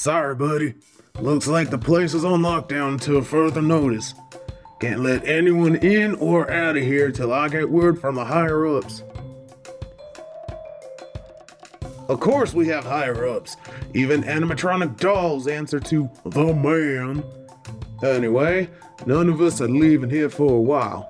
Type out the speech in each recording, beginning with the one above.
Sorry, buddy. Looks like the place is on lockdown until further notice. Can't let anyone in or out of here till I get word from the higher-ups. Of course we have higher-ups. Even animatronic dolls answer to the man. Anyway, none of us are leaving here for a while.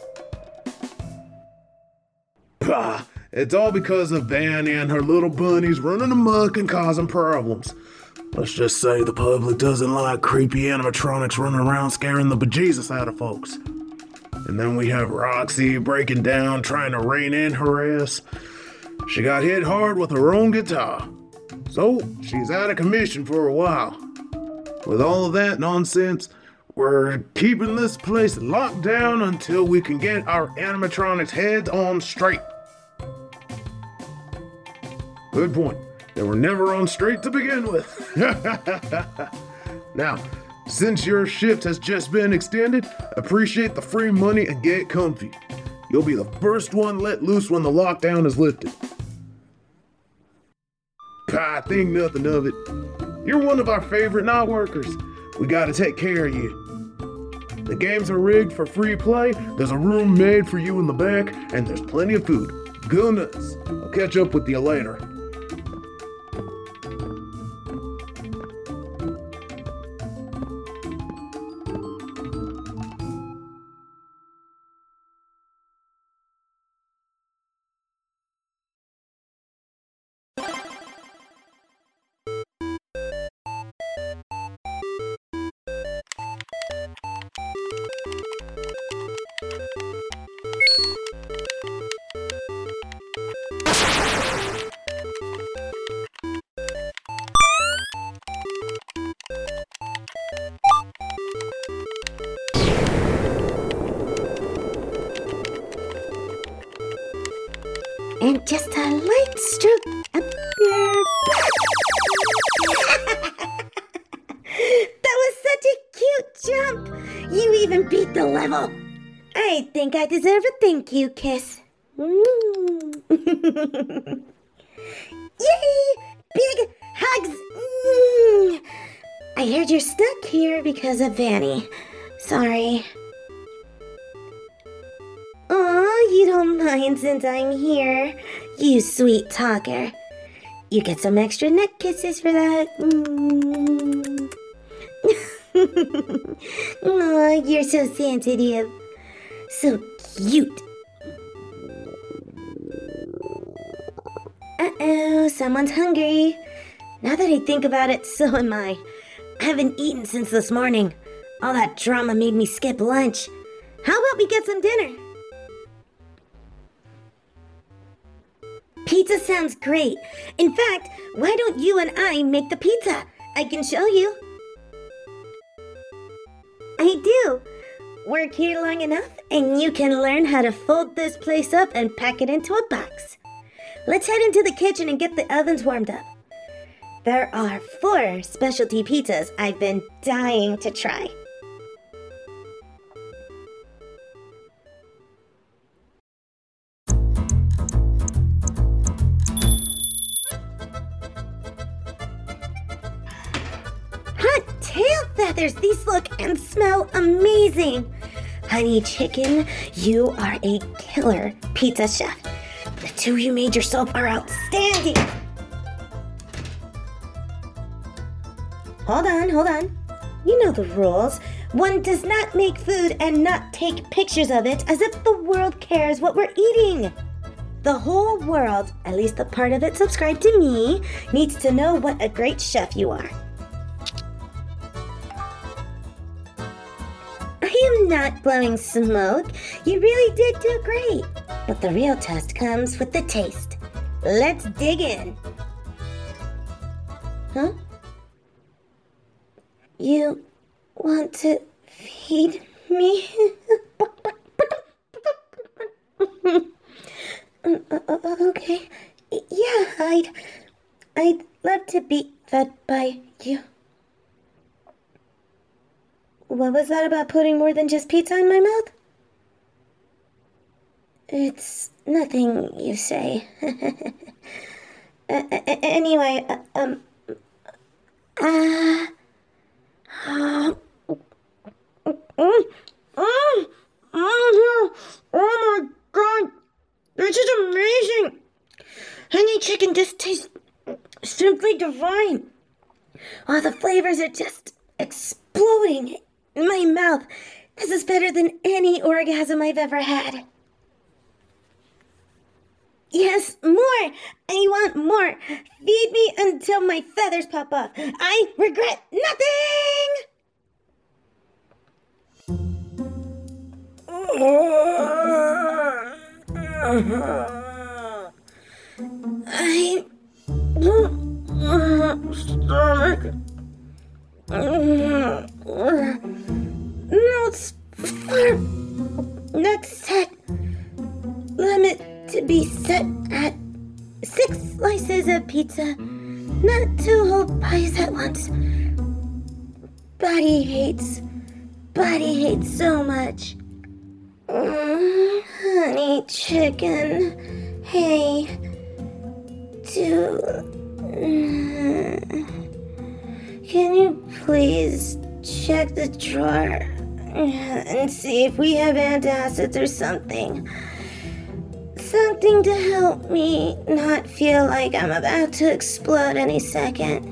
Bah, it's all because of Vanny and her little bunnies running amok and causing problems. Let's just say the public doesn't like creepy animatronics running around scaring the bejesus out of folks. And then we have Roxy breaking down, trying to rein in her ass. She got hit hard with her own guitar. So, she's out of commission for a while. With all of that nonsense, we're keeping this place locked down until we can get our animatronics heads on straight. Good point. They were never on straight to begin with. Now, since your shift has just been extended, appreciate the free money and get comfy. You'll be the first one let loose when the lockdown is lifted. Think nothing of it. You're one of our favorite night workers. We gotta take care of you. The games are rigged for free play, there's a room made for you in the back, and there's plenty of food. Go nuts. I'll catch up with you later. And just a light stroke up your back. That was such a cute jump. You even beat the level. I think I deserve a thank you kiss. Yay! Big hugs. I heard you're stuck here because of Vanny. Sorry. Aw, you don't mind since I'm here. You sweet talker. You get some extra neck kisses for that. Aw, you're so sensitive. So cute. Uh-oh, someone's hungry. Now that I think about it, so am I. I haven't eaten since this morning. All that drama made me skip lunch. How about we get some dinner? Pizza sounds great. In fact, why don't you and I make the pizza? I can show you. I do. Work here long enough, and you can learn how to fold this place up and pack it into a box. Let's head into the kitchen and get the ovens warmed up. There are 4 specialty pizzas I've been dying to try. Hot tail feathers! These look and smell amazing! Honey Chicken, you are a killer pizza chef. The 2 you made yourself are outstanding! Hold on. You know the rules. One does not make food and not take pictures of it as if the world cares what we're eating. The whole world, at least the part of it subscribed to me, needs to know what a great chef you are. I am not blowing smoke. You really did do great. But the real test comes with the taste. Let's dig in. Huh? You want to feed me? Okay. Yeah, I'd love to be fed by you. What was that about putting more than just pizza in my mouth? It's nothing you say. Anyway, Uh, oh, oh, oh, oh my god, this is amazing. Honey chicken just tastes simply divine. All the flavors are just exploding in my mouth. This is better than any orgasm I've ever had. Yes, more! I want more! Feed me until my feathers pop off. I regret nothing! I... stomach... Notes for... Next set. Limit to be set at 6 slices of pizza, not 2 whole pies at once. Body hates so much. Honey chicken, hey, can you please check the drawer and see if we have antacids or something? Something to help me not feel like I'm about to explode any second.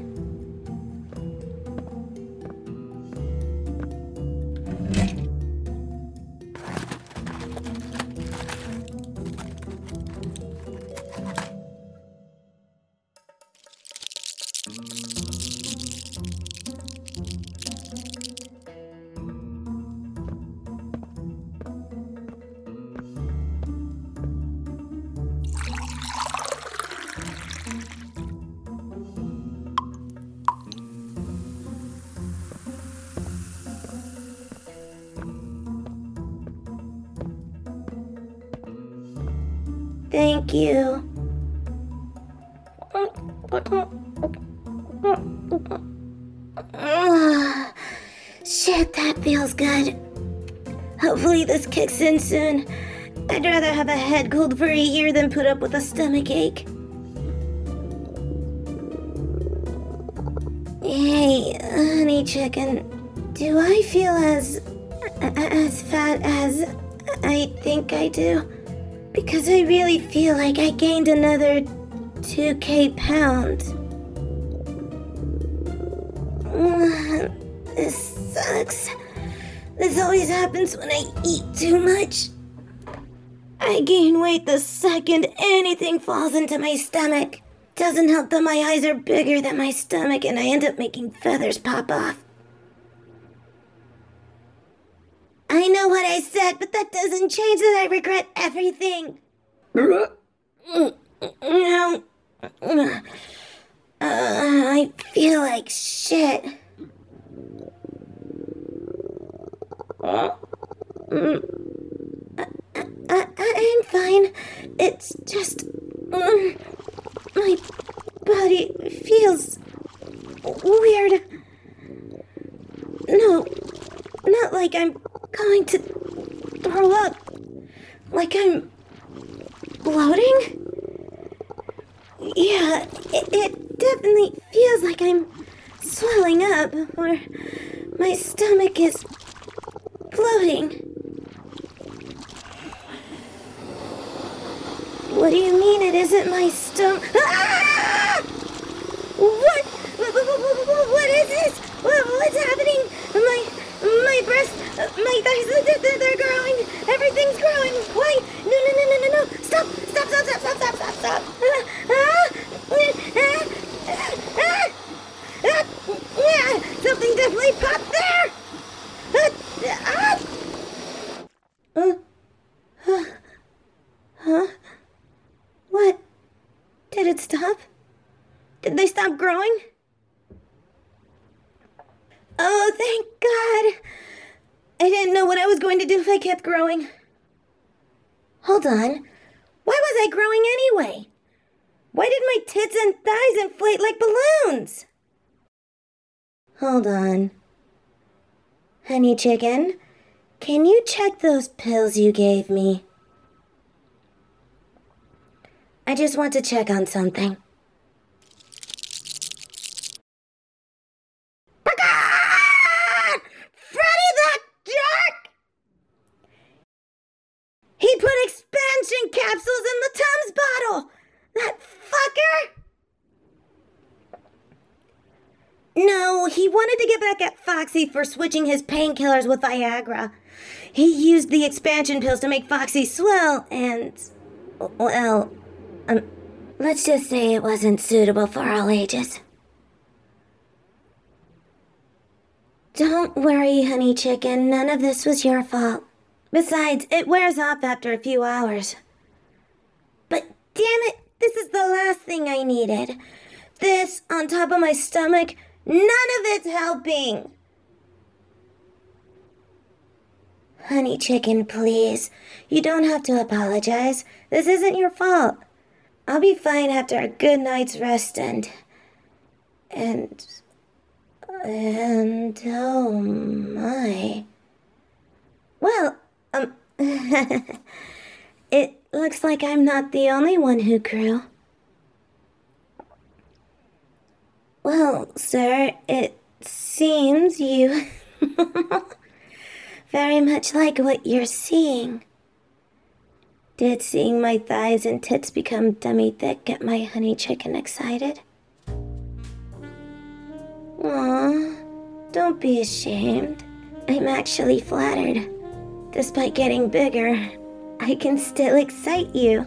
Thank you. Shit, that feels good. Hopefully this kicks in soon. I'd rather have a head cold for a year than put up with a stomach ache. Hey, honey chicken, do I feel as fat as I think I do? Because I really feel like I gained another 2K pounds. This sucks. This always happens when I eat too much. I gain weight the second anything falls into my stomach. Doesn't help that my eyes are bigger than my stomach and I end up making feathers pop off. I know what I said, but that doesn't change that I regret everything. No. I feel like shit. I'm fine. It's just... my body feels weird. No, not like I'm going to throw up. Like I'm bloating? Yeah, it definitely feels like I'm swelling up, or my stomach is bloating. What do you mean it isn't my stomach? Ah! What? What is this? What's happening? My breasts, my thighs, they're growing. Everything's growing. Why? No. Stop. Something definitely popped there. Huh? What? Did it stop? Did they stop growing? Oh, thank God. I didn't know what I was going to do if I kept growing. Hold on. Why was I growing anyway? Why did my tits and thighs inflate like balloons? Hold on. Honey chicken, can you check those pills you gave me? I just want to check on something. wanted to get back at Foxy for switching his painkillers with Viagra. He used the expansion pills to make Foxy swell and, well, let's just say it wasn't suitable for all ages. Don't worry, honey chicken. None of this was your fault. Besides, it wears off after a few hours. But damn it, this is the last thing I needed. This on top of my stomach, none of it's helping. Honey chicken, please. You don't have to apologize. This isn't your fault. I'll be fine after a good night's rest and oh my. Well, it looks like I'm not the only one who grew. Well, sir, it seems you very much like what you're seeing. Did seeing my thighs and tits become dummy thick get my honey chicken excited? Aw, don't be ashamed. I'm actually flattered. Despite getting bigger, I can still excite you.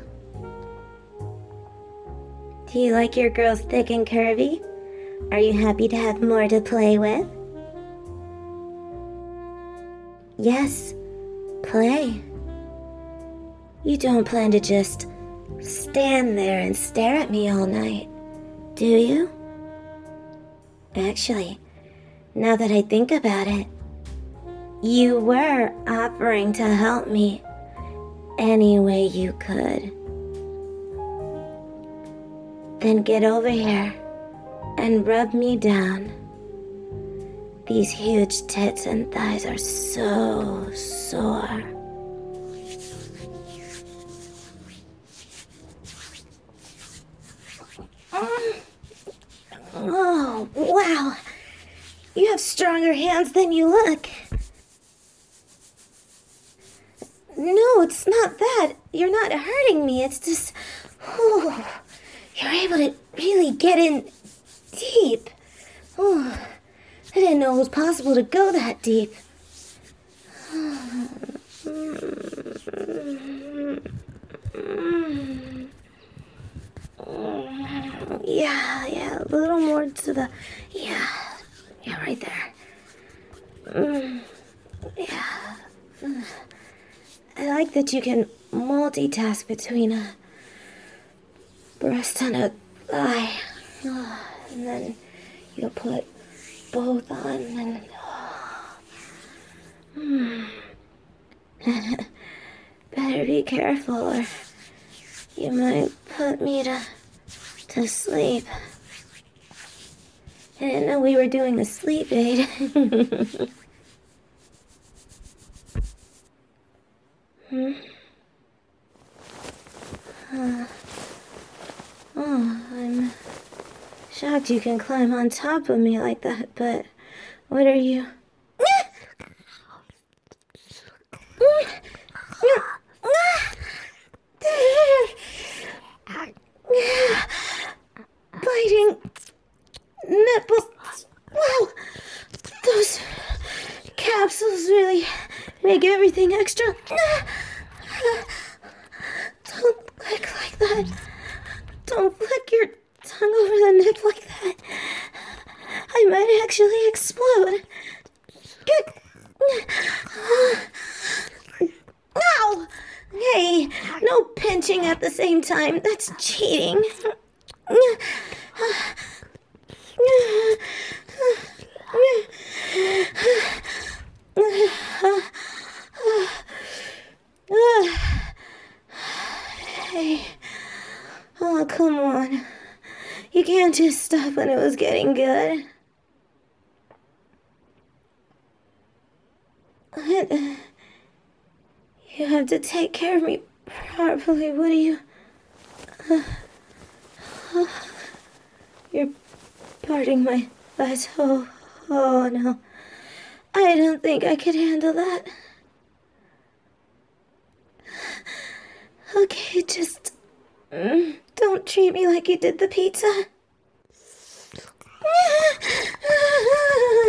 Do you like your girls thick and curvy? Are you happy to have more to play with? Yes, play. You don't plan to just stand there and stare at me all night, do you? Actually, now that I think about it, you were offering to help me any way you could. Then get over here and rub me down. These huge tits and thighs are so sore. Oh, wow. You have stronger hands than you look. No, it's not that. You're not hurting me. It's just, you're able to really get in deep. Oh, I didn't know it was possible to go that deep. Yeah, a little more to the, yeah, right there. Yeah. I like that you can multitask between a breast and a thigh. And then you'll put both on and... Better be careful or you might put me to sleep. I didn't know we were doing a sleep aid. I'm shocked you can climb on top of me like that, but what are you... Biting nipples. Wow, those capsules really make everything extra. Don't lick like that. Don't flick your tongue over the nip like that. I might actually explode. Ow! Hey, no pinching at the same time. That's cheating. Hey. Oh, come on. You can't just stop when it was getting good. You have to take care of me properly. What do you... You're parting my thighs. Oh no. I don't think I could handle that. Okay, just... don't treat me like you did the pizza.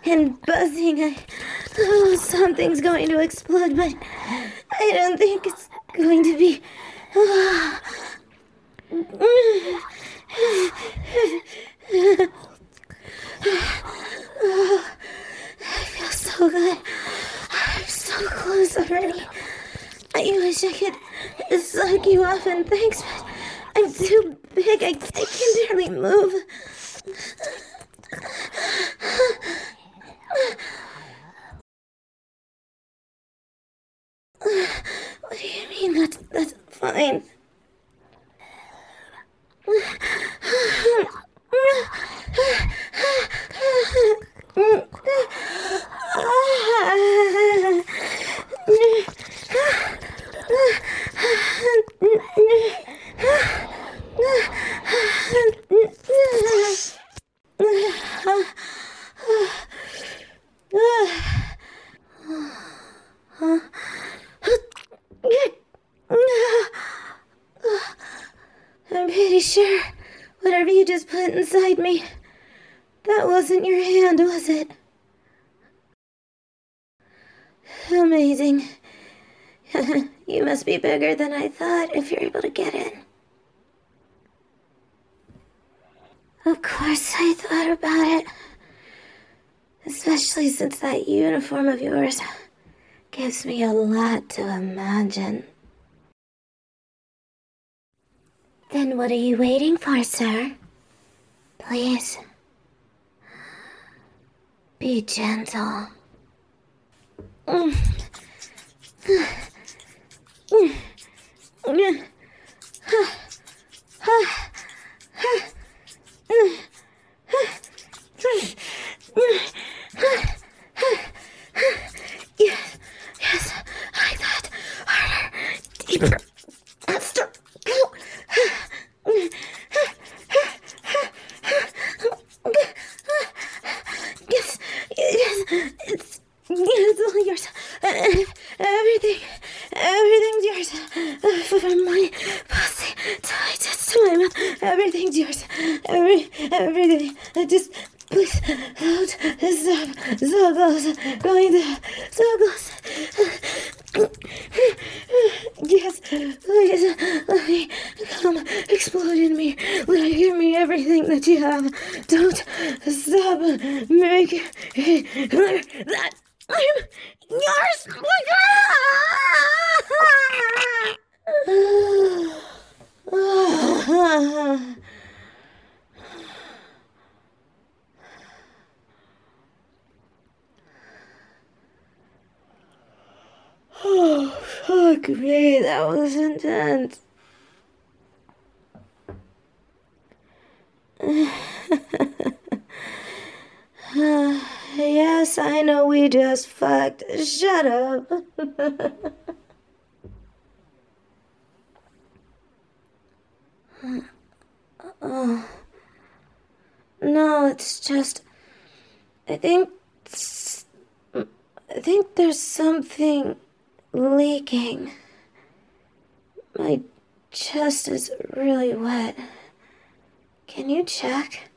and buzzing. Something's going to explode, but I don't think it's going to be. I feel so good. I'm so close already. I wish I could suck you off and thanks, but I'm too big. I can barely move. What do you mean? That's fine. I'm pretty sure whatever you just put inside me, that wasn't your hand, was it? Amazing. You must be bigger than I thought if you're able to get in. Of course I thought about it. Especially since that uniform of yours gives me a lot to imagine. Then what are you waiting for, sir? Please. Be gentle. Yes, like that. Harder, deeper, faster. Yes, it's all yours. Everything's yours. From my pussy to my tits to my mouth, everything's yours. Everything. Just please don't stop. So close. Going to so close. Yes, please let me come explode in me. Give me everything that you have. Don't stop. Make it clear that I'm yours. Oh, fuck me, that was intense. Yes, I know we just fucked. Shut up. Oh. No, it's just... I think there's something leaking. My chest is really wet. Can you check?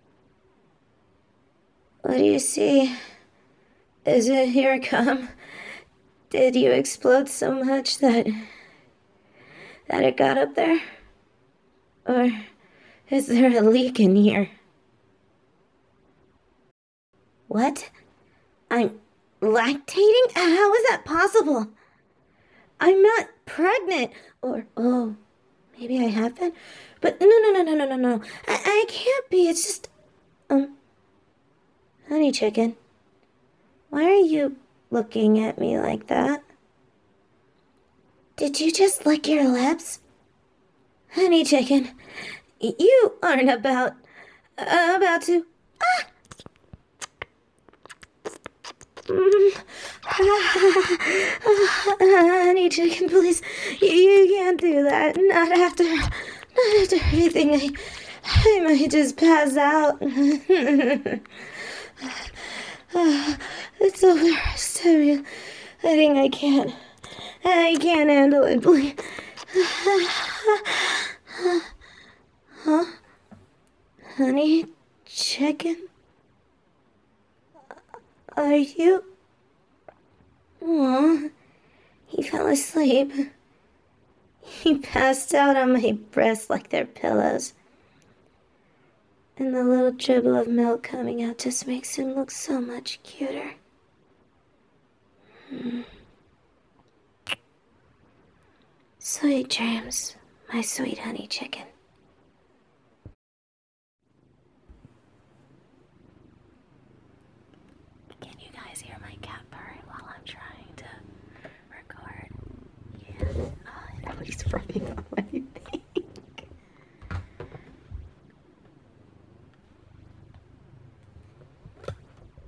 What do you see? Is it your cum? Did you explode so much that it got up there? Or is there a leak in here? What? I'm lactating? How is that possible? I'm not pregnant. Or, oh, maybe I have been? But no. I can't be. It's just, honey chicken. Why are you looking at me like that? Did you just lick your lips? Honey chicken, you aren't about to... Honey chicken, please, you can't do that. Not after everything. I might just pass out. It's overstimulating. I can't handle it, please. Huh? Honey chicken? Are you? Aw, he fell asleep. He passed out on my breast like they're pillows. And the little dribble of milk coming out just makes him look so much cuter. Sweet dreams, my sweet honey chicken. Can you guys hear my cat purring while I'm trying to record? Yeah. Oh, I know he's rubbing on my face.